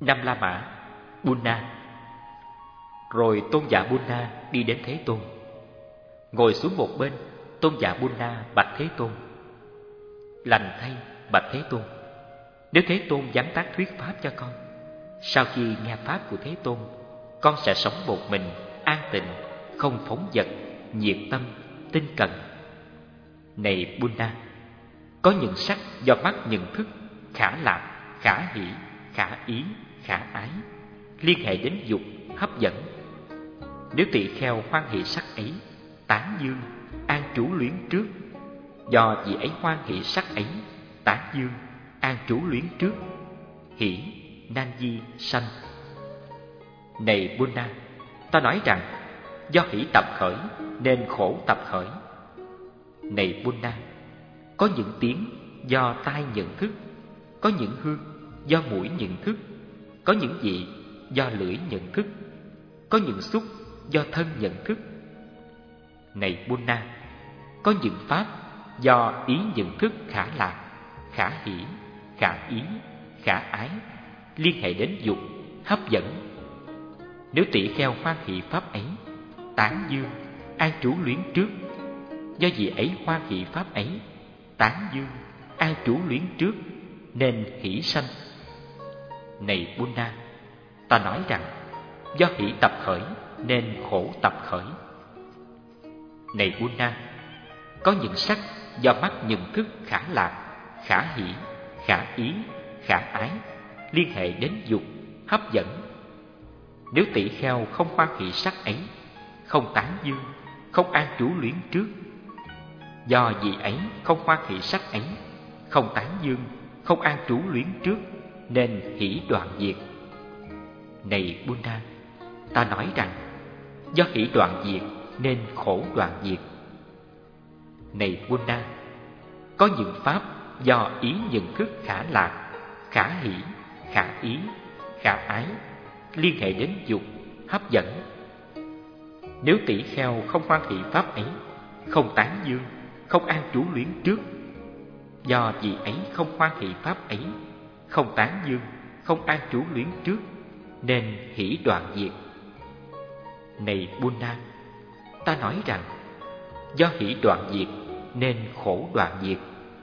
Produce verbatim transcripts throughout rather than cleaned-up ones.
Năm La Mã, Bunna. Rồi tôn giả Bunna đi đến Thế Tôn. Ngồi xuống một bên, tôn giả Bunna bạch Thế Tôn: Lành thay, bạch Thế Tôn, nếu Thế Tôn giám tác thuyết pháp cho con, sau khi nghe pháp của Thế Tôn, con sẽ sống một mình, an tịnh, không phóng dật, nhiệt tâm, tinh cần. Này Bunna, có những sắc do mắt nhận thức, khả lạc, khả hỷ, khả ý, khả ái, liên hệ đến dục, hấp dẫn. Nếu tỳ kheo hoan hỷ sắc ấy, tán dương, an trú luyến trước, do vì ấy hoan hỷ sắc ấy, tán dương, an trú luyến trước, hỷ, nan di, sanh. Này Bunna, ta nói rằng, do hỷ tập khởi nên khổ tập khởi. Này Bunna, có những tiếng do tai nhận thức, có những hương do mũi nhận thức, có những vị do lưỡi nhận thức, có những xúc do thân nhận thức. Này Bunna, có những pháp do ý nhận thức khả lạc, khả hỷ, khả ý, khả ái, liên hệ đến dục, hấp dẫn. Nếu tỳ kheo hoan hỷ pháp ấy, tán dương, an trú luyến trước, do vì ấy hoan hỷ pháp ấy, tán dương, an trú luyến trước, nên hỷ sanh. Này Bunna, ta nói rằng, do hỷ tập khởi nên khổ tập khởi. Này Bunna, có những sắc do mắt nhận thức khả lạc, khả hỷ, khả ý, khả ái, liên hệ đến dục, hấp dẫn. Nếu tỳ kheo không hoan hỷ sắc ấy, không tán dương, không an trú luyến trước, do vì ấy không hoan hỷ sắc ấy, không tán dương, không an trú luyến trước, nên hỷ đoạn diệt. Này Bunna, ta nói rằng, do hỷ đoạn diệt nên khổ đoạn diệt. Này Bunna, có những pháp do ý nhận thức khả lạc, khả hỷ, khả ý, khả ái, liên hệ đến dục, hấp dẫn. Nếu tỳ kheo không hoan hỷ pháp ấy, không tán dương, không an trú luyến trước, do vì ấy không hoan hỷ pháp ấy, không tán dương, không an trú luyến trước, nên hỷ đoạn diệt. Này Bunna, ta nói rằng, do hỷ đoạn diệt nên khổ đoạn diệt.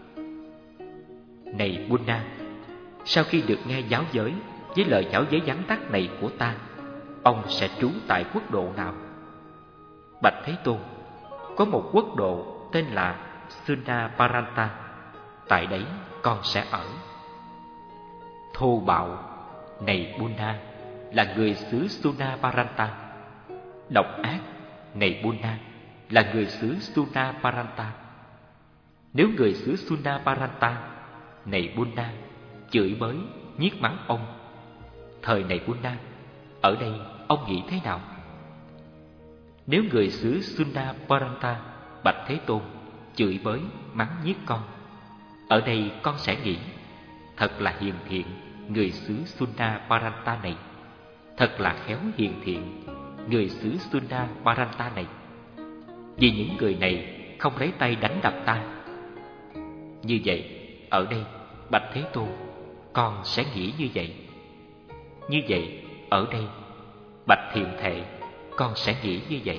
Này Bunna, sau khi được nghe giáo giới với lời giáo giới vắn tắt này của ta, ông sẽ trú tại quốc độ nào? Bạch Thế Tôn, có một quốc độ tên là Sunaparanta, tại đấy con sẽ ở. Thô bạo, này Bunna, là người xứ Sunaparanta. Độc ác, này Bunna, là người xứ Sunaparanta. Nếu người xứ Sunaparanta, này Bunna, chửi bới, nhiếc mắng ông, thời này Bunna, ở đây ông nghĩ thế nào? Nếu người xứ Sunaparanta, bạch Thế Tôn, chửi bới, mắng nhiếc con, ở đây con sẽ nghĩ, thật là hiền thiện người xứ Sunaparanta này, thật là khéo hiền thiện người xứ Sunaparanta này. Vì những người này không lấy tay đánh đập ta. Như vậy, ở đây, bạch Thế Tôn, con sẽ nghĩ như vậy. Như vậy, ở đây, bạch Thiện Thệ, con sẽ nghĩ như vậy.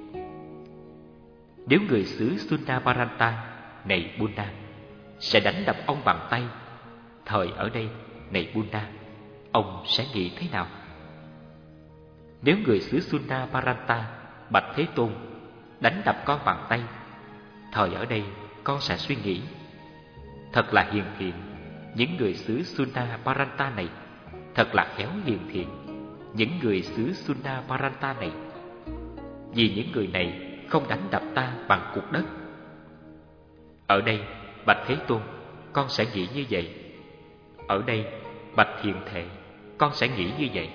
Nếu người xứ Sunaparanta, này Bunna, sẽ đánh đập ông bằng tay, thời ở đây, này Bunna, ông sẽ nghĩ thế nào? Nếu người xứ Sunaparanta, bạch Thế Tôn, đánh đập con bằng tay, thời ở đây con sẽ suy nghĩ, thật là hiền thiện những người xứ Sunaparanta này, thật là khéo hiền thiện những người xứ Sunaparanta này. Vì những người này không đánh đập ta bằng cục đất. Ở đây, bạch Thế Tôn, con sẽ nghĩ như vậy. Ở đây, bạch Thiện Thệ, con sẽ nghĩ như vậy.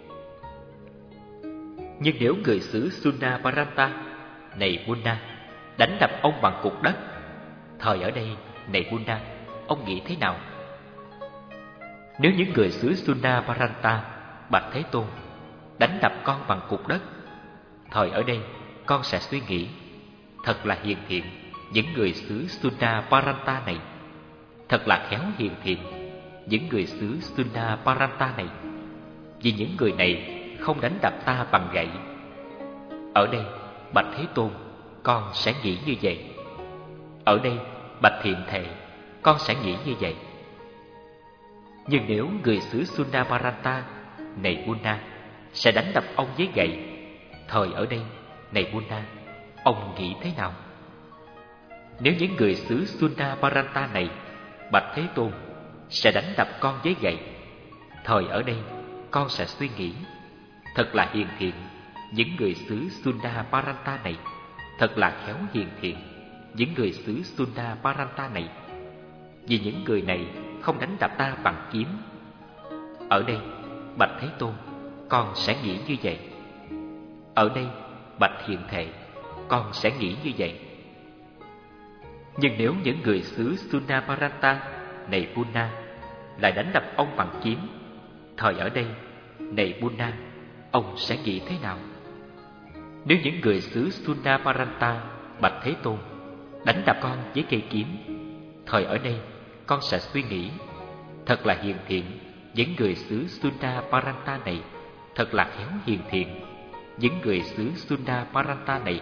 Nhưng nếu người xứ Sunaparanta, này Bunna, đánh đập ông bằng cục đất, thời ở đây, này Bunna, ông nghĩ thế nào? Nếu những người xứ Sunaparanta, bạch Thế Tôn, đánh đập con bằng cục đất, thời ở đây con sẽ suy nghĩ, thật là hiền thiện những người xứ Sunaparanta này, thật là khéo hiền thiện những người xứ Sunaparanta này. vì những người này không đánh đập ta bằng gậy. Ở đây, bạch Thế Tôn, con sẽ nghĩ như vậy. Ở đây, bạch Thiện Thệ, con sẽ nghĩ như vậy. Nhưng nếu người xứ Sunaparanta, này Bunna, sẽ đánh đập ông với gậy, thời ở đây, này Bunna, ông nghĩ thế nào? Nếu những người xứ Sunaparanta này, bạch Thế Tôn, sẽ đánh đập con với gậy, thời ở đây, con sẽ suy nghĩ, thật là hiền thiện, những người xứ Sunaparanta này, thật là khéo hiền thiện, những người xứ Sunaparanta này, vì những người này không đánh đập ta bằng kiếm. Ở đây, bạch Thế Tôn, con sẽ nghĩ như vậy. Ở đây, bạch Hiền Thệ, con sẽ nghĩ như vậy. Nhưng nếu những người xứ Sunaparanta, này Bunna, lại đánh đập ông bằng kiếm, thời ở đây, này Bunna, ông sẽ nghĩ thế nào? Nếu những người xứ Sunaparanta, bạch Thế Tôn, đánh đập con với cây kiếm, thời ở đây, con sẽ suy nghĩ, thật là hiền thiện, những người xứ Sunaparanta này, thật là khéo hiền thiện, những người xứ Sunaparanta này,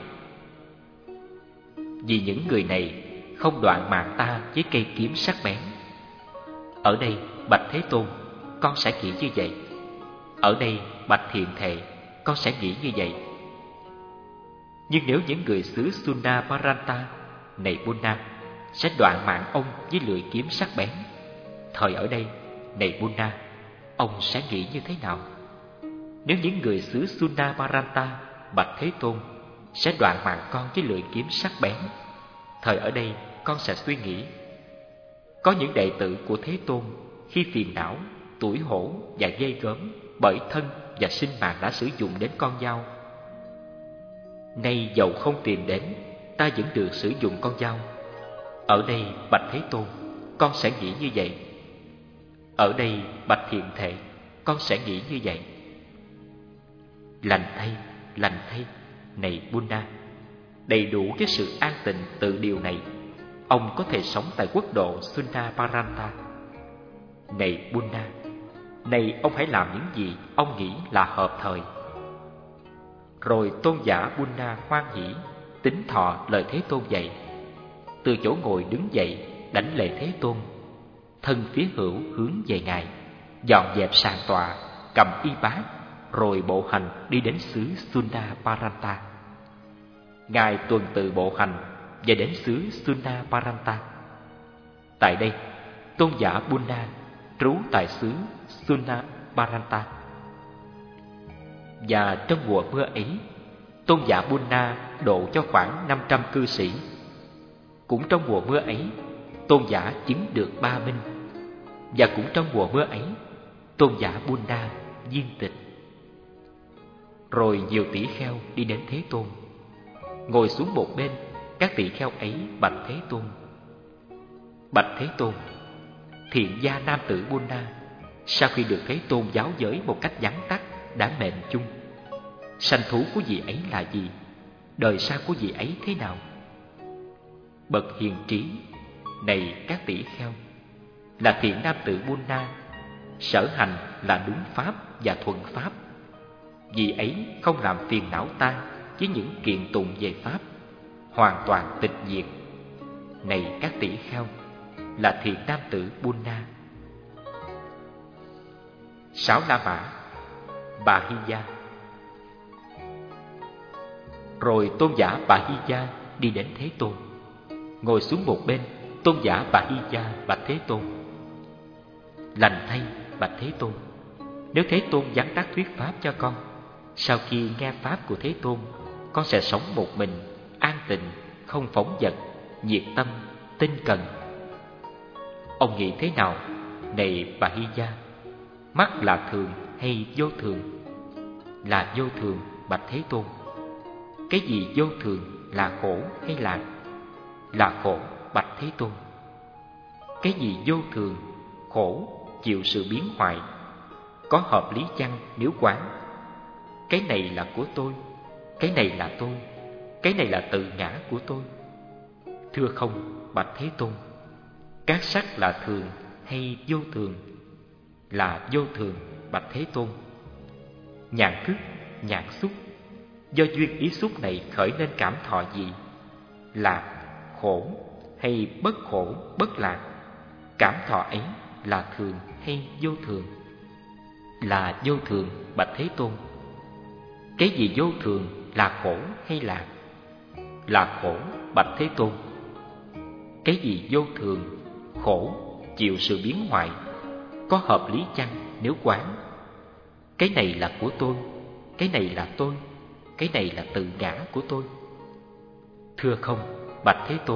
vì những người này không đoạn mạng ta với cây kiếm sắc bén. Ở đây, bạch Thế Tôn, con sẽ nghĩ như vậy. Ở đây, bạch Thiện Thệ, con sẽ nghĩ như vậy. Nhưng nếu những người xứ Sunaparanta, này Bunna, sẽ đoạn mạng ông với lưỡi kiếm sắc bén, thời ở đây, này Bunna, ông sẽ nghĩ như thế nào? Nếu những người xứ Sunaparanta, bạch Thế Tôn, sẽ đoạn mạng con với lưỡi kiếm sắc bén, thời ở đây, con sẽ suy nghĩ, có những đệ tử của Thế Tôn khi phiền não, tủi hổ và ghê gớm bởi thân và sinh mạng đã sử dụng đến con dao. Nay dầu không tìm đến, ta vẫn được sử dụng con dao. Ở đây, bạch Thế Tôn, con sẽ nghĩ như vậy. Ở đây, bạch Thiện Thệ, con sẽ nghĩ như vậy. Lành thay, lành thay, này Bunna, đầy đủ cái sự an tịnh tự điều này, ông có thể sống tại quốc độ Sunaparanta. Này Bunna, này ông hãy làm những gì ông nghĩ là hợp thời. Rồi tôn giả Bunna hoan hỉ, tín thọ lời Thế Tôn dạy, từ chỗ ngồi đứng dậy, đảnh lễ Thế Tôn, thân phía hữu hướng về ngài, dọn dẹp sàn tọa, cầm y bát, rồi bộ hành đi đến xứ Sunaparanta. Ngài tuần tự bộ hành và đến xứ Sunaparanta. Tại đây, tôn giả Bunna trú tại xứ Sunaparanta. Và trong mùa mưa ấy, tôn giả Bunna độ cho khoảng năm trăm cư sĩ. Cũng trong mùa mưa ấy, tôn giả chứng được ba minh. Và cũng trong mùa mưa ấy, tôn giả Bunna viên tịch. Rồi nhiều tỷ kheo đi đến Thế Tôn, ngồi xuống một bên. Các tỷ kheo ấy bạch Thế Tôn: Bạch Thế Tôn, thiện gia nam tử Bunna sau khi được Thế Tôn giáo giới một cách vắn tắt đã mệnh chung. Sanh thú của vị ấy là gì? Đời sau của vị ấy thế nào? Bậc hiền trí, này các tỷ kheo, là thiện nam tử Bunna, sở hành là đúng pháp và thuận pháp. Vì ấy không làm phiền não ta với những kiện tụng về pháp, hoàn toàn tịch diệt. Này các tỷ kheo, là thiện nam tử Bunna. Sáu La Mã, Bà Hy Gia. Rồi tôn giả Bà Hy Gia đi đến Thế Tôn, ngồi xuống một bên. Tôn giả Bà Hy Gia bạch Thế Tôn: Lành thay, bạch Thế Tôn, nếu Thế Tôn vắn tắt thuyết pháp cho con, sau khi nghe pháp của Thế Tôn, con sẽ sống một mình, an tịnh, không phóng dật, nhiệt tâm, tinh cần. Ông nghĩ thế nào, này Bà Hy Gia? Mắt là thường hay vô thường? Là vô thường, bạch Thế Tôn. Cái gì vô thường, là khổ hay lạc? Là khổ, bạch Thế Tôn. Cái gì vô thường, khổ, chịu sự biến hoại? Có hợp lý chăng nếu quán? Cái này là của tôi, cái này là tôi, cái này là tự ngã của tôi. Thưa không, bạch Thế Tôn. Các sắc là thường hay vô thường? Là vô thường, bạch Thế Tôn. nhãn thức, nhãn xúc. Do duyên ý xúc này khởi lên cảm thọ gì? Lạc, khổ hay bất khổ, bất lạc? Cảm thọ ấy là thường hay vô thường? Là vô thường, bạch Thế Tôn. Cái gì vô thường, là khổ hay lạc? Là khổ, bạch Thế Tôn. Cái gì vô thường, khổ, chịu sự biến hoại, có hợp lý chăng nếu quán? Cái này là của tôi, cái này là tôi, cái này là tự ngã của tôi. Thưa không, bạch Thế Tôn.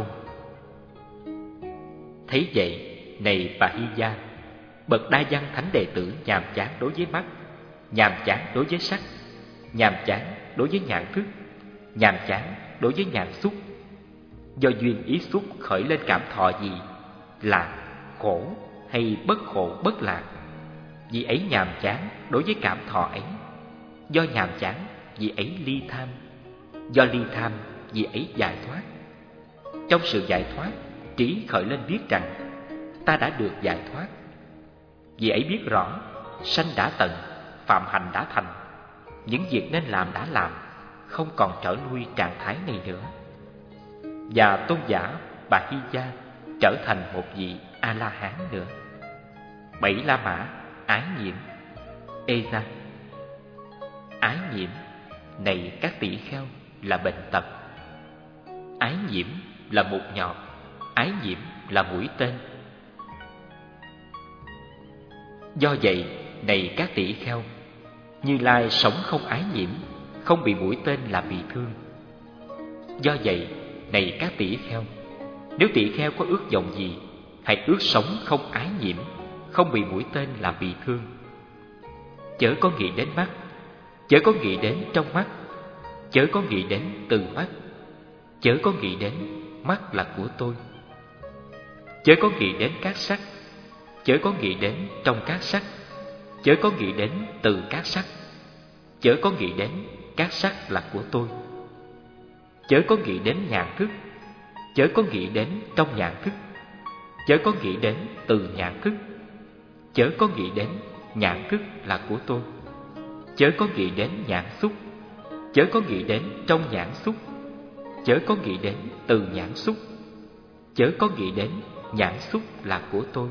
Thấy vậy, này Bà Hy Gia, bậc đa văn thánh đệ tử nhàm chán đối với mắt, nhàm chán đối với sắc, nhàm chán đối với nhãn thức, nhàm chán đối với nhãn xúc. Do duyên ý xúc khởi lên cảm thọ gì? Lạc, khổ hay bất khổ, bất lạc? Vì ấy nhàm chán đối với cảm thọ ấy. Do nhàm chán, vì ấy ly tham. Do ly tham, vì ấy giải thoát. Trong sự giải thoát, trí khởi lên biết rằng ta đã được giải thoát. Vì ấy biết rõ sanh đã tận, phạm hành đã thành. Những việc nên làm đã làm, không còn trở lui trạng thái này nữa. Và tôn giả Bà Hy Gia trở thành một vị A-la-hán nữa. Bảy La Mã ái nhiễm. Ê ra, ái nhiễm này các tỷ kheo là bệnh tật. Ái nhiễm là một nhọt, ái nhiễm là mũi tên. Do vậy, này các tỷ kheo, Như Lai sống không ái nhiễm, không bị mũi tên làm bị thương. Do vậy, này các tỷ kheo, nếu tỷ kheo có ước vọng gì, hãy ước sống không ái nhiễm, không bị mũi tên làm bị thương. Chớ có nghĩ đến mắt, chớ có nghĩ đến trong mắt, chớ có nghĩ đến từ mắt, chớ có nghĩ đến mắt là của tôi. Chớ có nghĩ đến các sắc, chớ có nghĩ đến trong các sắc, chớ có nghĩ đến từ các sắc, chớ có nghĩ đến các sắc là của tôi. Chớ có nghĩ đến nhãn thức, chớ có nghĩ đến trong nhãn thức, chớ có nghĩ đến từ nhãn thức, chớ có nghĩ đến nhãn thức là của tôi. Chớ có nghĩ đến nhãn xúc, chớ có nghĩ đến trong nhãn xúc, chớ có nghĩ đến từ nhãn xúc, chớ có nghĩ đến nhãn xúc là của tôi.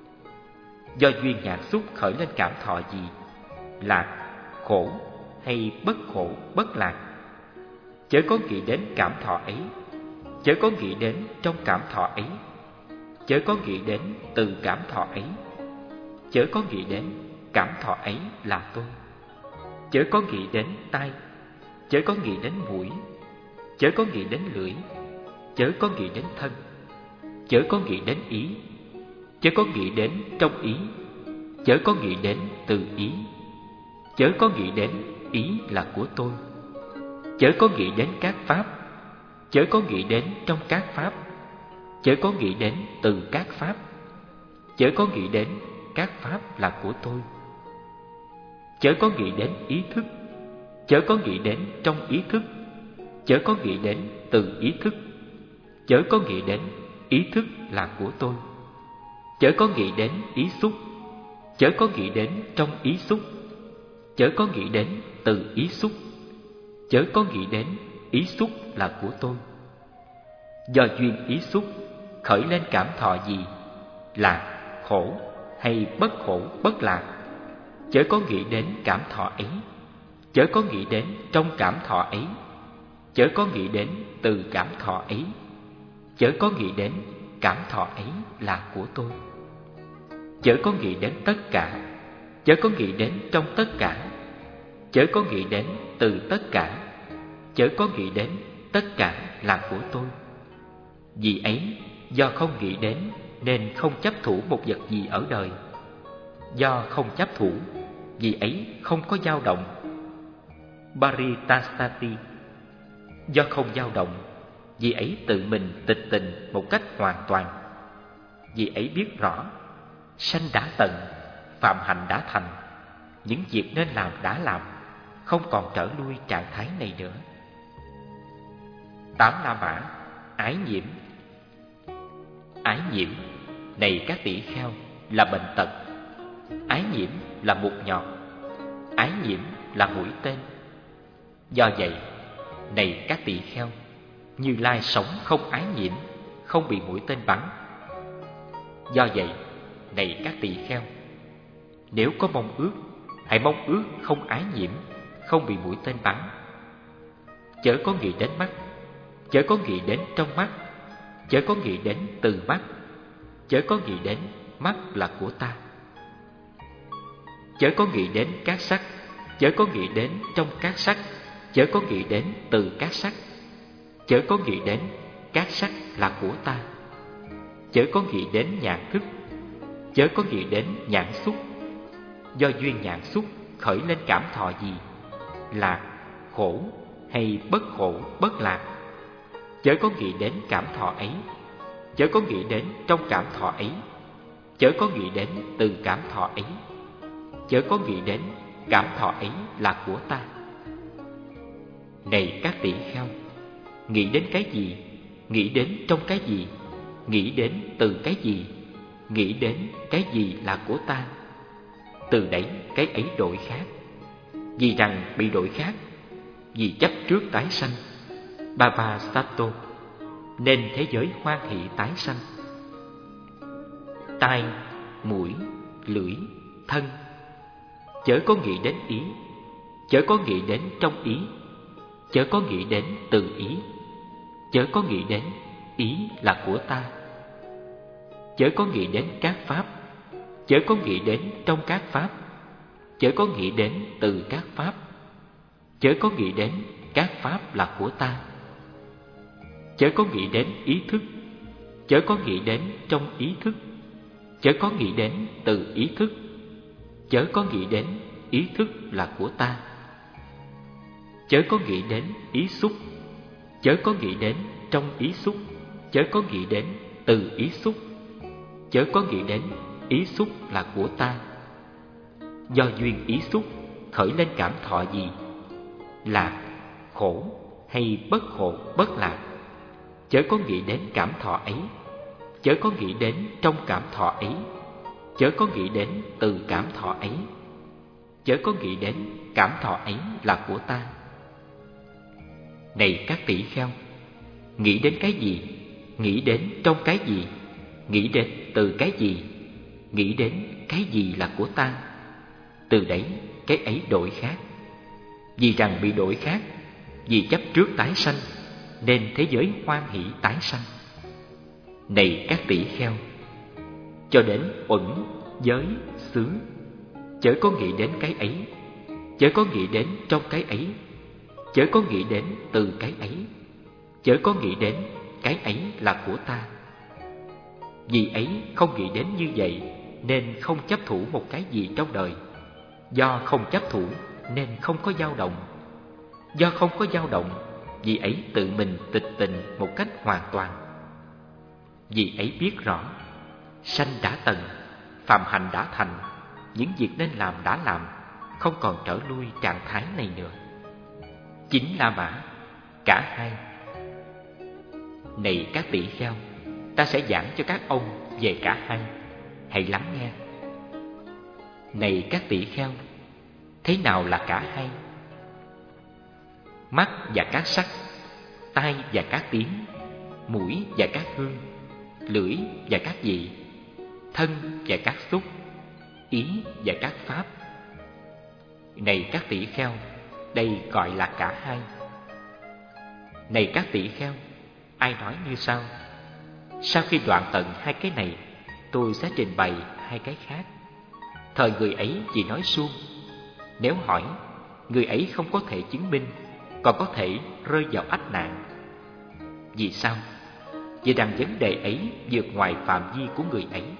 Do duyên nhãn xúc khởi lên cảm thọ gì? Lạc, khổ hay bất khổ, bất lạc? Chớ có nghĩ đến cảm thọ ấy, chớ có nghĩ đến trong cảm thọ ấy, chớ có nghĩ đến từ cảm thọ ấy, chớ có nghĩ đến cảm thọ ấy là tôi. Chớ có nghĩ đến tai, chớ có nghĩ đến mũi, chớ có nghĩ đến lưỡi, chớ có nghĩ đến thân, chớ có nghĩ đến ý, chớ có nghĩ đến trong ý, chớ có nghĩ đến từ ý, chớ có nghĩ đến ý là của tôi. Chớ có nghĩ đến các pháp, chớ có nghĩ đến trong các pháp, chớ có nghĩ đến từ các pháp, chớ có nghĩ đến các pháp là của tôi. Chớ có nghĩ đến ý thức, chớ có nghĩ đến trong ý thức, chớ có nghĩ đến từ ý thức, chớ có nghĩ đến ý thức là của tôi. Chớ có nghĩ đến ý xúc, chớ có nghĩ đến trong ý xúc, chớ có nghĩ đến từ ý xúc, chớ có nghĩ đến ý xúc là của tôi. Do duyên ý xúc khởi lên cảm thọ gì? Lạc, khổ hay bất khổ, bất lạc? Chớ có nghĩ đến cảm thọ ấy, chớ có nghĩ đến trong cảm thọ ấy, chớ có nghĩ đến từ cảm thọ ấy, chớ có nghĩ đến cảm thọ ấy là của tôi. Chớ có nghĩ đến tất cả, chớ có nghĩ đến trong tất cả, chớ có nghĩ đến từ tất cả, chớ có nghĩ đến tất cả là của tôi. Vì ấy, do không nghĩ đến nên không chấp thủ một vật gì ở đời. Do không chấp thủ, vì ấy không có dao động. Paritastati. Do không dao động, vì ấy tự mình tịch tình một cách hoàn toàn. Vì ấy biết rõ sanh đã tận, phạm hành đã thành. Những việc nên làm đã làm, không còn trở lui trạng thái này nữa. Tám La Mã ái nhiễm. Ái nhiễm này các tỷ kheo là bệnh tật. Ái nhiễm là mục nhọt, ái nhiễm là mũi tên. Do vậy, này các tỳ kheo, Như Lai sống không ái nhiễm, không bị mũi tên bắn. Do vậy, này các tỳ kheo, nếu có mong ước, hãy mong ước không ái nhiễm, không bị mũi tên bắn. Chớ có nghĩ đến mắt, chớ có nghĩ đến trong mắt, chớ có nghĩ đến từ mắt, chớ có nghĩ đến mắt là của ta. Chớ có nghĩ đến các sắc, chớ có nghĩ đến trong các sắc, chớ có nghĩ đến từ các sắc, chớ có nghĩ đến các sắc là của ta. Chớ có nghĩ đến nhãn thức, chớ có nghĩ đến nhãn xúc. Do duyên nhãn xúc khởi lên cảm thọ gì, lạc, khổ hay bất khổ, bất lạc, chớ có nghĩ đến cảm thọ ấy. Chớ có nghĩ đến trong cảm thọ ấy, chớ có nghĩ đến từ cảm thọ ấy, chớ có nghĩ đến cảm thọ ấy là của ta. Này các tỷ kheo, nghĩ đến cái gì, nghĩ đến trong cái gì, nghĩ đến từ cái gì, nghĩ đến cái gì là của ta. Từ đấy cái ấy đổi khác. Vì rằng bị đổi khác, vì chấp trước tái sanh, Baba Sato, nên thế giới hoan hỷ tái sanh. Tai, mũi, lưỡi, thân, chớ có nghĩ đến ý, chớ có nghĩ đến trong ý, chớ có nghĩ đến từ ý, chớ có nghĩ đến ý là của ta. Chớ có nghĩ đến các pháp, chớ có nghĩ đến trong các pháp, chớ có nghĩ đến từ các pháp, chớ có nghĩ đến các pháp là của ta. Chớ có nghĩ đến ý thức, chớ có nghĩ đến trong ý thức, chớ có nghĩ đến từ ý thức, chớ có nghĩ đến ý thức là của ta. Chớ có nghĩ đến ý xúc, chớ có nghĩ đến trong ý xúc, chớ có nghĩ đến từ ý xúc, chớ có nghĩ đến ý xúc là của ta. Do duyên ý xúc khởi lên cảm thọ gì, lạc, khổ hay bất khổ, bất lạc, chớ có nghĩ đến cảm thọ ấy. Chớ có nghĩ đến trong cảm thọ ấy, chớ có nghĩ đến từ cảm thọ ấy, chớ có nghĩ đến cảm thọ ấy là của ta. Này các tỷ kheo, nghĩ đến cái gì, nghĩ đến trong cái gì, nghĩ đến từ cái gì, nghĩ đến cái gì là của ta. Từ đấy cái ấy đổi khác. Vì rằng bị đổi khác, vì chấp trước tái sanh, nên thế giới hoan hỷ tái sanh. Này các tỷ kheo, cho đến uẩn, giới, xứ, chớ có nghĩ đến cái ấy, chớ có nghĩ đến trong cái ấy, chớ có nghĩ đến từ cái ấy, chớ có nghĩ đến cái ấy là của ta. Vì ấy không nghĩ đến như vậy, nên không chấp thủ một cái gì trong đời. Do không chấp thủ nên không có dao động. Do không có dao động, vì ấy tự mình tịch tình một cách hoàn toàn. Vì ấy biết rõ, sanh đã tận, phạm hạnh đã thành, những việc nên làm đã làm, không còn trở lui trạng thái này nữa. Chính La Mã, cả hai. Này các tỷ kheo, ta sẽ giảng cho các ông về cả hai, hãy lắng nghe. Này các tỷ kheo, thế nào là cả hai? Mắt và các sắc, tai và các tiếng, mũi và các hương, lưỡi và các vị, thân và các xúc, ý và các pháp. Này các tỷ kheo, đây gọi là cả hai. Này các tỷ kheo, ai nói như sau: sau khi đoạn tận hai cái này, tôi sẽ trình bày hai cái khác. Thời người ấy chỉ nói suông. Nếu hỏi, người ấy không có thể chứng minh, còn có thể rơi vào ách nạn. Vì sao? Vì rằng vấn đề ấy vượt ngoài phạm vi của người ấy.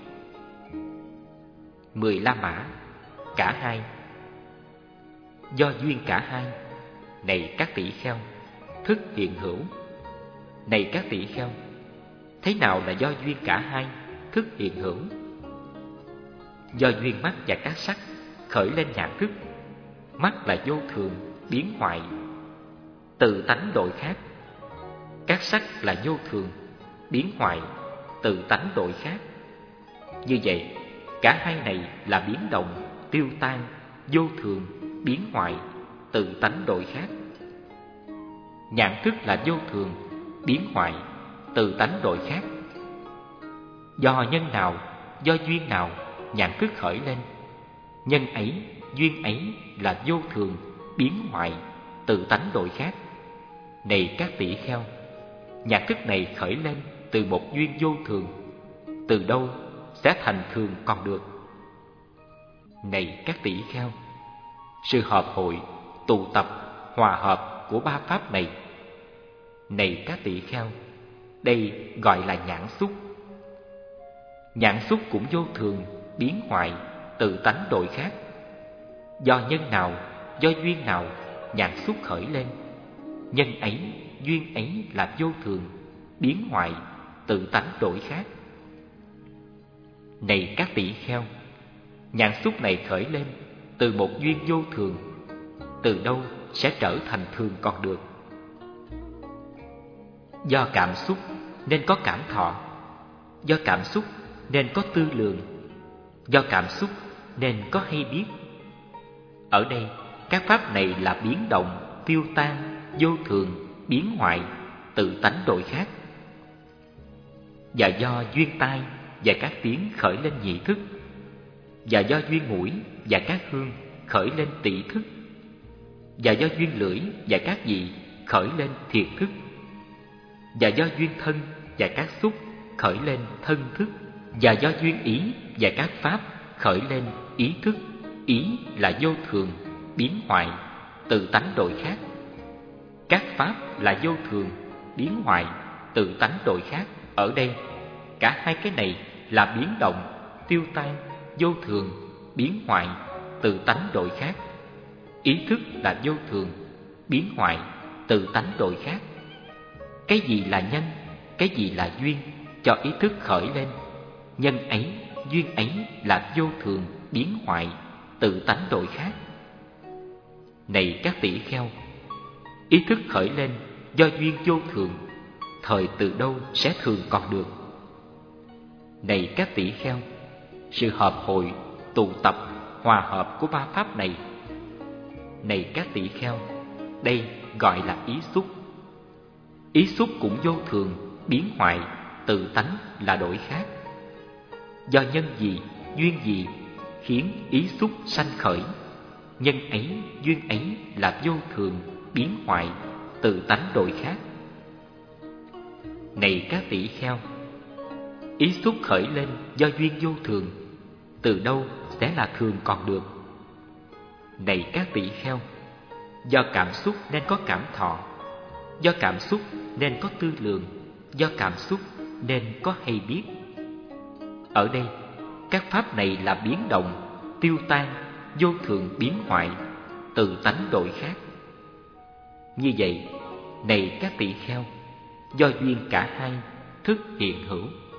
Mười La Mã, cả hai. Do duyên cả hai, này các tỷ kheo, thức hiện hữu. Này các tỷ kheo, thế nào là do duyên cả hai, thức hiện hữu? Do duyên mắt và các sắc khởi lên nhãn thức. Mắt là vô thường, biến hoại, tự tánh đổi khác. Các sắc là vô thường, biến hoại, tự tánh đổi khác. Như vậy, cả hai này là biến động, tiêu tan, vô thường, biến hoại, tự tánh đổi khác. Nhãn thức là vô thường, biến hoại, tự tánh đổi khác. Do nhân nào, do duyên nào nhãn thức khởi lên, nhân ấy, duyên ấy là vô thường, biến hoại, tự tánh đổi khác. Này các tỷ kheo, nhãn thức này khởi lên từ một duyên vô thường, từ đâu sẽ thành thường còn được. Này các tỷ kheo, sự hợp hội, tụ tập, hòa hợp của ba pháp này, này các tỷ kheo, đây gọi là nhãn xúc. Nhãn xúc cũng vô thường, biến hoại, tự tánh đổi khác. Do nhân nào, do duyên nào nhãn xúc khởi lên, nhân ấy, duyên ấy là vô thường, biến hoại, tự tánh đổi khác. Này các tỷ kheo, nhãn xúc này khởi lên từ một duyên vô thường, từ đâu sẽ trở thành thường còn được. Do cảm xúc nên có cảm thọ, do cảm xúc nên có tư lượng, do cảm xúc nên có hay biết. Ở đây các pháp này là biến động, tiêu tan, vô thường, biến hoại, tự tánh đổi khác. Và do duyên tai và các tiếng khởi lên nhị thức, và do duyên mũi và các hương khởi lên tỷ thức, và do duyên lưỡi và các vị khởi lên thiệt thức, và do duyên thân và các xúc khởi lên thân thức, và do duyên ý và các pháp khởi lên ý thức. Ý là vô thường, biến hoại, tự tánh đổi khác. Các pháp là vô thường, biến hoại, tự tánh đổi khác. Ở đây cả hai cái này là biến động, tiêu tan, vô thường, biến hoại, tự tánh đổi khác. Ý thức là vô thường, biến hoại, tự tánh đổi khác. Cái gì là nhân, cái gì là duyên cho ý thức khởi lên, nhân ấy, duyên ấy là vô thường, biến hoại, tự tánh đổi khác. Này các tỷ kheo, ý thức khởi lên do duyên vô thường, thời từ đâu sẽ thường còn được. Này các tỷ kheo, sự hợp hội, tụ tập, hòa hợp của ba pháp này, này các tỷ kheo, đây gọi là ý xúc. Ý xúc cũng vô thường, biến hoại, tự tánh là đổi khác. Do nhân gì, duyên gì khiến ý xúc sanh khởi, nhân ấy, duyên ấy là vô thường, biến hoại, tự tánh đổi khác. Này các tỷ kheo, ý xúc khởi lên do duyên vô thường, từ đâu sẽ là thường còn được. Này các tỷ kheo, do cảm xúc nên có cảm thọ, do cảm xúc nên có tư lượng, do cảm xúc nên có hay biết. Ở đây các pháp này là biến động, tiêu tan, vô thường, biến hoại, tự tánh đổi khác. Như vậy, này các tỷ kheo, do duyên cả hai thức hiện hữu,